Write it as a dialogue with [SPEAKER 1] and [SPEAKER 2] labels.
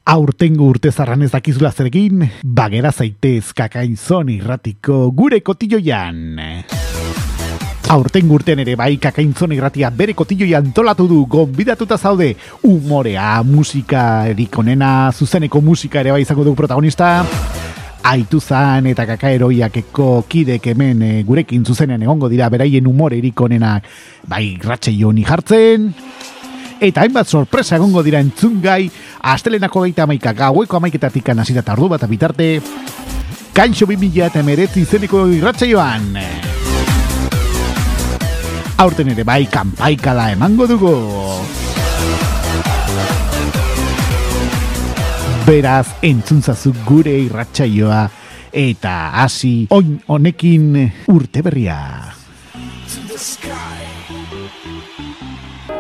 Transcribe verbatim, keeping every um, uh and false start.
[SPEAKER 1] Aurtengo urte zarran ez dakizula zergin, bagera zaitez Kakainzon irratiko gure kotilloian. Aurtengo urtean ere bai Kakainzon irratia bere kotilloian tolatu du, gonbidatuta zaude, umorea, musika, erikonena, zuzeneko musika ere bai izango dugu protagonista. Aituzan eta Kakaeroiakeko kidek hemen e, gurekin zuzenean egongo dira beraien umore erikonenak bai ratxei honi jartzen. Eta hainbat sorpresa egongo dira entzungai, astelenako gaita amaika gaueko amaiketatik anasita tardu bat bitarte, Kaixo bi mila eta hemeretzi izeneko irratsaioan. Aurten ere bai kanpaikala emango dugu. Beraz, entzunzazu gure irratsaioa eta hasi oin honekin urte berria.